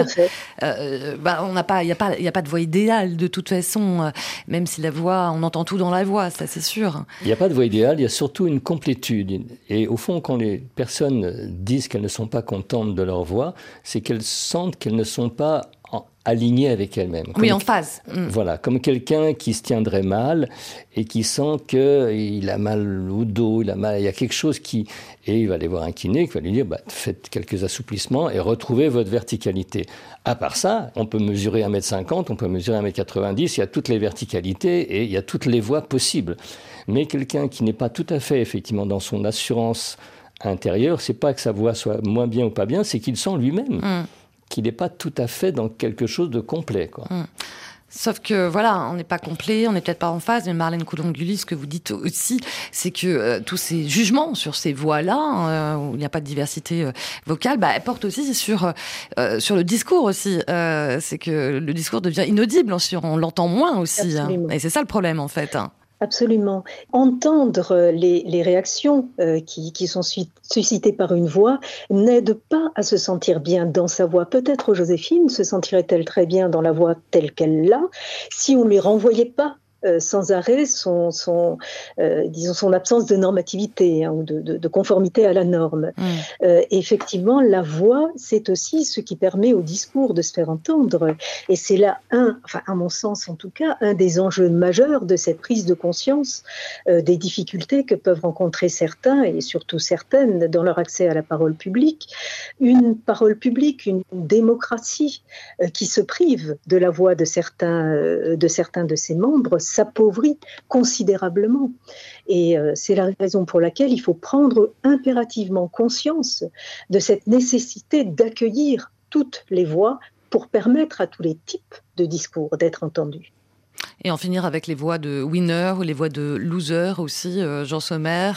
euh, bah, on n'a pas, il n'y a pas, il n'y a pas de voix idéale de toute façon. Euh, même si la voix, on entend tout dans la voix, ça c'est sûr. Il n'y a pas de voix idéale, il y a surtout une complétude. Et au fond, quand les personnes disent qu'elles ne sont pas contentes de leur voix, c'est qu'elles sentent qu'elles ne sont pas en, alignées avec elles-mêmes. Oui, comme, en phase. Mm. Voilà, comme quelqu'un qui se tiendrait mal et qui sent qu'il a mal au dos, il a mal, il y a quelque chose qui... Et il va aller voir un kiné qui va lui dire bah, « faites quelques assouplissements et retrouvez votre verticalité ». À part ça, on peut mesurer un mètre cinquante, on peut mesurer un mètre quatre-vingt-dix, il y a toutes les verticalités et il y a toutes les voies possibles. Mais quelqu'un qui n'est pas tout à fait effectivement dans son assurance intérieure, c'est pas que sa voix soit moins bien ou pas bien, c'est qu'il sent lui-même mm. qu'il n'est pas tout à fait dans quelque chose de complet, quoi. Mm. Sauf que, voilà, on n'est pas complet, on n'est peut-être pas en phase, mais Marlène Coulon-Gully, ce que vous dites aussi, c'est que euh, tous ces jugements sur ces voix-là, euh, où il n'y a pas de diversité euh, vocale, bah, elles portent aussi sur, euh, sur le discours aussi. Euh, c'est que le discours devient inaudible, on l'entend moins aussi. Hein. Et c'est ça le problème, en fait. Hein. Absolument. Entendre les, les réactions euh, qui, qui sont suscitées par une voix n'aide pas à se sentir bien dans sa voix. Peut-être Joséphine se sentirait-elle très bien dans la voix telle qu'elle l'a si on ne lui renvoyait pas Euh, sans arrêt son, son, euh, disons son absence de normativité hein, ou de, de, de conformité à la norme. Mmh. Euh, effectivement, la voix, c'est aussi ce qui permet au discours de se faire entendre. Et c'est là un, enfin à mon sens en tout cas, un des enjeux majeurs de cette prise de conscience euh, des difficultés que peuvent rencontrer certains et surtout certaines dans leur accès à la parole publique. Une parole publique, une démocratie euh, qui se prive de la voix de certains, euh, de certains de ses membres s'appauvrit considérablement. Et euh, c'est la raison pour laquelle il faut prendre impérativement conscience de cette nécessité d'accueillir toutes les voix pour permettre à tous les types de discours d'être entendus. Et en finir avec les voix de winner ou les voix de loser aussi, euh, Jean Sommer.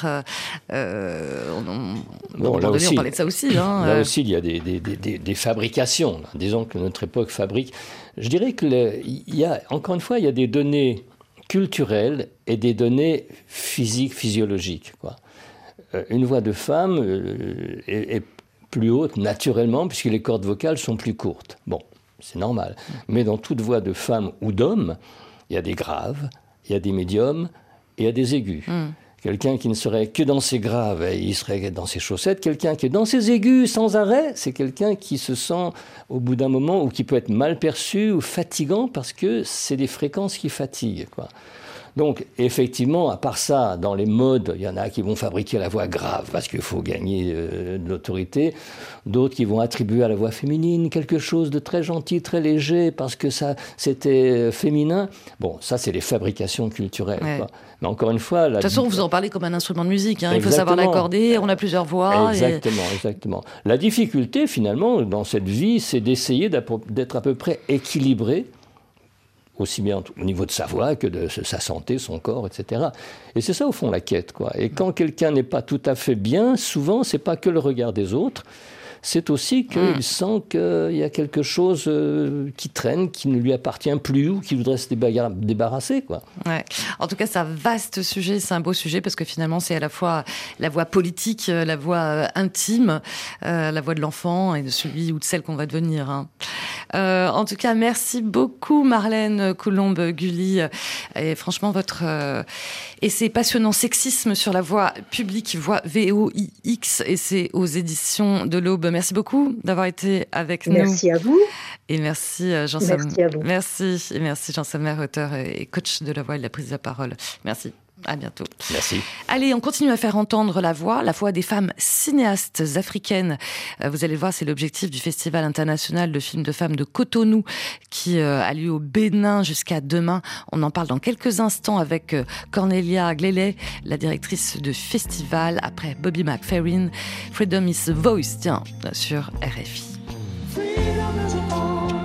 Euh, on, on, bon, là donné, aussi, on parlait de ça aussi. Hein, là euh. aussi, il y a des, des, des, des fabrications. Disons que notre époque fabrique. Je dirais qu'il y a, encore une fois, il y a des données culturelles et des données physiques, physiologiques, quoi. Euh, une voix de femme euh, est, est plus haute naturellement puisque les cordes vocales sont plus courtes. Bon, c'est normal. Mais dans toute voix de femme ou d'homme, il y a des graves, il y a des médiums et il y a des aigus. Mm. Quelqu'un qui ne serait que dans ses graves, il serait dans ses chaussettes. Quelqu'un qui est dans ses aigus sans arrêt, c'est quelqu'un qui se sent au bout d'un moment ou qui peut être mal perçu ou fatigant parce que c'est des fréquences qui fatiguent, quoi. Donc, effectivement, à part ça, dans les modes, il y en a qui vont fabriquer la voix grave parce qu'il faut gagner euh, de l'autorité. D'autres qui vont attribuer à la voix féminine quelque chose de très gentil, très léger parce que ça, c'était féminin. Bon, ça, c'est les fabrications culturelles, ouais. quoi. Mais encore une fois... La... De toute façon, vous en parlez comme un instrument de musique. Hein. Il faut savoir l'accorder, on a plusieurs voix. Exactement, et... exactement. La difficulté, finalement, dans cette vie, c'est d'essayer d'être à peu près équilibré aussi bien au niveau de sa voix que de sa santé, son corps, et cetera. Et c'est ça, au fond, la quête, quoi. Et quand quelqu'un n'est pas tout à fait bien, souvent, c'est pas que le regard des autres, c'est aussi qu'il mmh. sent qu'il y a quelque chose euh, qui traîne, qui ne lui appartient plus ou qui voudrait se débar- débarrasser, quoi. Ouais. En tout cas, c'est un vaste sujet, c'est un beau sujet parce que finalement, c'est à la fois la voix politique, la voix intime, euh, la voix de l'enfant et de celui ou de celle qu'on va devenir. Hein. Euh, en tout cas, merci beaucoup Marlène Coulombe-Gully. Et franchement, votre euh, essai passionnant, Sexisme sur la voie publique, voix V O I X, et c'est aux éditions de l'Aube. Merci beaucoup d'avoir été avec merci nous. Merci à vous. Et merci Jean Merci Sommer. à vous. Merci. Et merci Jean Sommer, auteur et coach de la voix et de la prise de la parole. Merci. À bientôt. Merci. Allez, on continue à faire entendre la voix, la voix des femmes cinéastes africaines. Euh, vous allez le voir, c'est l'objectif du Festival international de films de femmes de Cotonou qui euh, a lieu au Bénin jusqu'à demain. On en parle dans quelques instants avec euh, Cornelia Glele, la directrice de festival, après Bobby McFerrin. Freedom is the Voice, tiens, sur R F I. Freedom is a voice.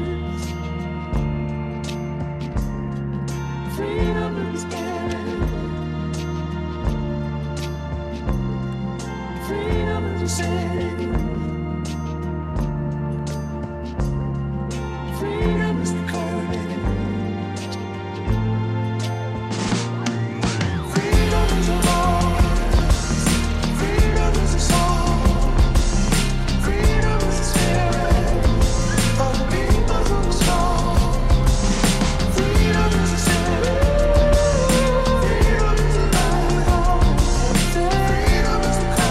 Freedom is Freedom is a sin. Freedom is the courage. Freedom is a voice. Freedom is a song. Freedom is a spirit for the people who are strong. Freedom is a sin. Freedom is a light. Freedom is the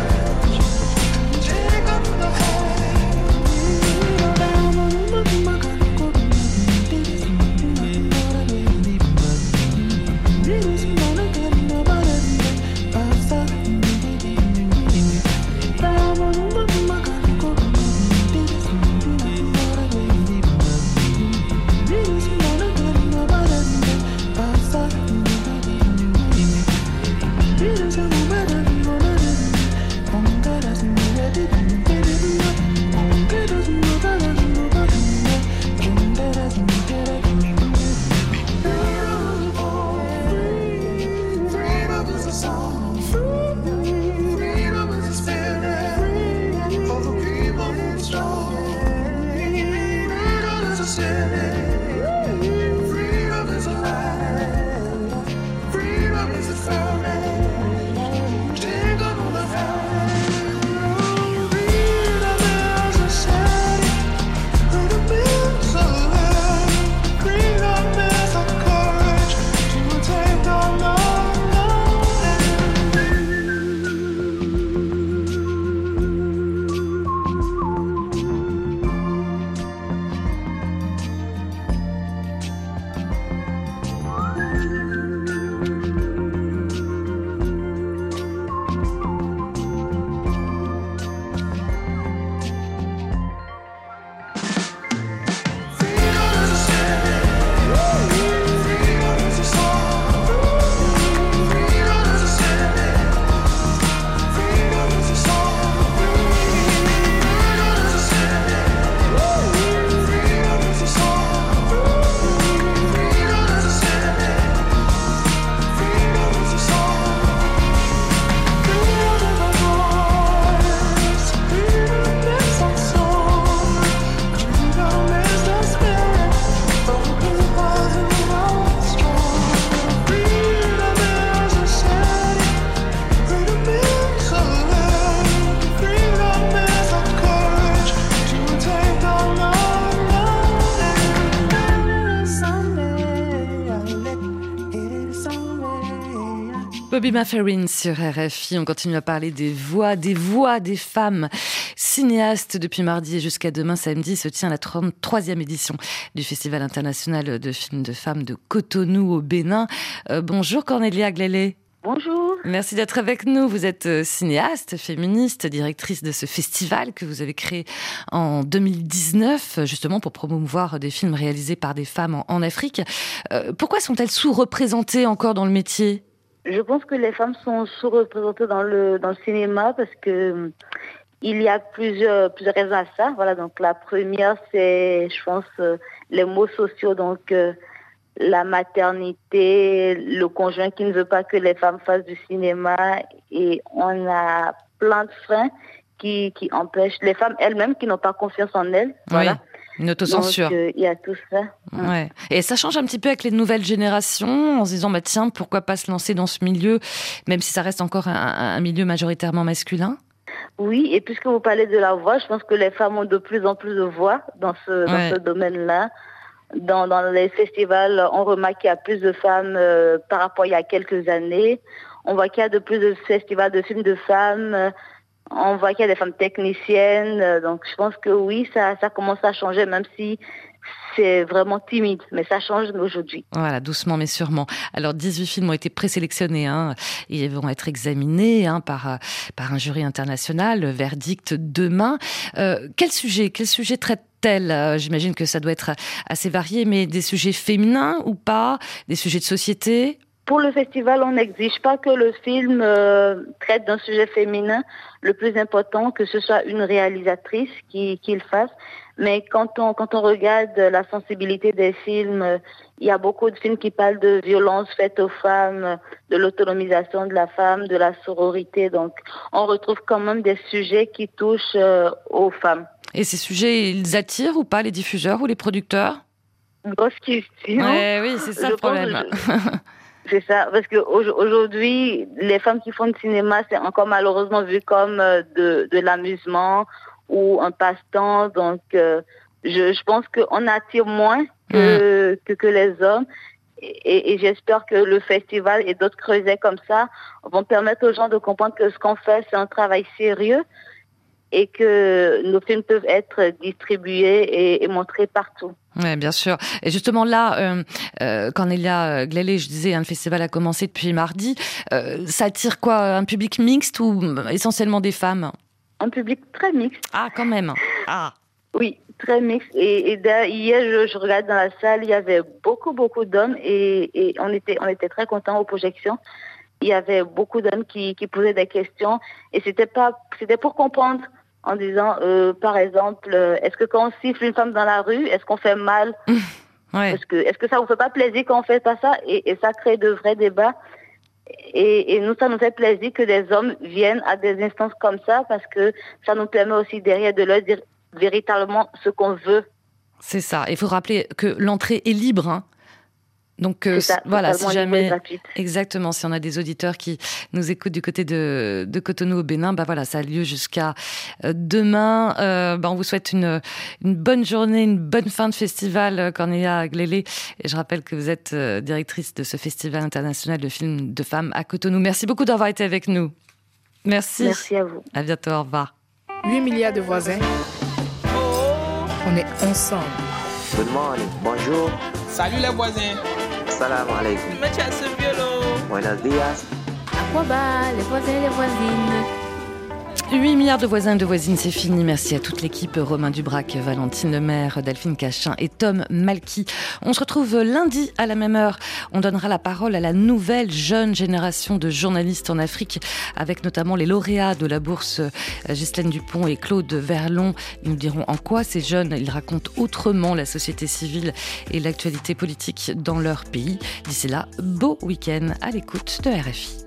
Bobby McFerrin sur R F I. On continue à parler des voix, des voix des femmes cinéastes. Depuis mardi et jusqu'à demain samedi se tient la trente-troisième édition du Festival international de films de femmes de Cotonou au Bénin. Euh, bonjour Cornelia Glele. Bonjour. Merci d'être avec nous. Vous êtes cinéaste, féministe, directrice de ce festival que vous avez créé en deux mille dix-neuf, justement pour promouvoir des films réalisés par des femmes en, en Afrique. Euh, pourquoi sont-elles sous-représentées encore dans le métier ? Je pense que les femmes sont sous-représentées dans le, dans le cinéma parce que il y a plusieurs, plusieurs raisons à ça. Voilà, donc la première, c'est, je pense, les mots sociaux, donc euh, la maternité, le conjoint qui ne veut pas que les femmes fassent du cinéma, et on a plein de freins qui, qui empêchent les femmes elles-mêmes qui n'ont pas confiance en elles. Voilà. Oui. Une autocensure. Donc, euh, il y a tout ça. Ouais. Et ça change un petit peu avec les nouvelles générations, en se disant, bah, tiens, pourquoi pas se lancer dans ce milieu, même si ça reste encore un, un milieu majoritairement masculin? Oui, et puisque vous parlez de la voix, je pense que les femmes ont de plus en plus de voix dans ce, ouais. dans ce domaine-là. Dans, dans les festivals, on remarque qu'il y a plus de femmes euh, par rapport à il y a quelques années. On voit qu'il y a de plus de festivals de films de femmes. Euh, On voit qu'il y a des femmes techniciennes, donc je pense que oui, ça, ça commence à changer, même si c'est vraiment timide, mais ça change aujourd'hui. Voilà, doucement mais sûrement. Alors, dix-huit films ont été présélectionnés, hein, ils vont être examinés hein, par, par un jury international, le verdict demain. Euh, quel sujet, quel sujet traite-t-elle ? J'imagine que ça doit être assez varié, mais des sujets féminins ou pas ? Des sujets de société ? Pour le festival, on n'exige pas que le film euh, traite d'un sujet féminin. Le plus important, que ce soit une réalisatrice qui, qui le fasse. Mais quand on, quand on regarde la sensibilité des films, euh, il y a beaucoup de films qui parlent de violences faites aux femmes, de l'autonomisation de la femme, de la sororité. Donc, on retrouve quand même des sujets qui touchent euh, aux femmes. Et ces sujets, ils attirent ou pas les diffuseurs ou les producteurs ? Grosse question. Ouais, oui, c'est ça Je le problème. C'est ça, parce qu'aujourd'hui, les femmes qui font du cinéma, c'est encore malheureusement vu comme de, de l'amusement ou un passe-temps. Donc, euh, je, je pense qu'on attire moins que, mmh. que, que les hommes. Et, et j'espère que le festival et d'autres creusets comme ça vont permettre aux gens de comprendre que ce qu'on fait, c'est un travail sérieux et que nos films peuvent être distribués et, et montrés partout. Oui, bien sûr. Et justement là, euh, euh, Cornelia Glélé, je disais, un festival a commencé depuis mardi. Euh, ça attire quoi ? Un public mixte ou essentiellement des femmes ? Un public très mixte. Ah, quand même. Ah. Oui, très mixte. Et, et hier, je, je regarde dans la salle, il y avait beaucoup, beaucoup d'hommes et, et on était, on était très contents aux projections. Il y avait beaucoup d'hommes qui, qui posaient des questions et c'était pas, c'était pour comprendre. En disant, euh, par exemple, euh, est-ce que quand on siffle une femme dans la rue, est-ce qu'on fait mal ? Ouais. Est-ce que, est-ce que ça vous fait pas plaisir quand on fait pas ça ? et, et ça crée de vrais débats. Et, et nous, ça nous fait plaisir que des hommes viennent à des instances comme ça parce que ça nous permet aussi derrière de leur dire véritablement ce qu'on veut. C'est ça. Il faut rappeler que l'entrée est libre, hein. Donc euh, ça, voilà, si jamais exactement, si on a des auditeurs qui nous écoutent du côté de, de Cotonou au Bénin, bah voilà, ça a lieu jusqu'à euh, demain. Euh, bah on vous souhaite une une bonne journée, une bonne fin de festival, Cornelia Glélé. Et je rappelle que vous êtes euh, directrice de ce festival international de films de femmes à Cotonou. Merci beaucoup d'avoir été avec nous. Merci. Merci à vous. À bientôt. Au revoir. huit milliards de voisins. On est ensemble. Good morning. Bonjour. Salut les voisins. Salam alaikum. Buenos días. Aquaba, les voisins, les voisines. huit milliards de voisins et de voisines, c'est fini. Merci à toute l'équipe, Romain Dubrac, Valentine Lemaire, Delphine Cachin et Tom Malky. On se retrouve lundi à la même heure. On donnera la parole à la nouvelle jeune génération de journalistes en Afrique, avec notamment les lauréats de la bourse Ghislaine Dupont et Claude Verlon. Ils nous diront en quoi ces jeunes, ils racontent autrement la société civile et l'actualité politique dans leur pays. D'ici là, beau week-end à l'écoute de R F I.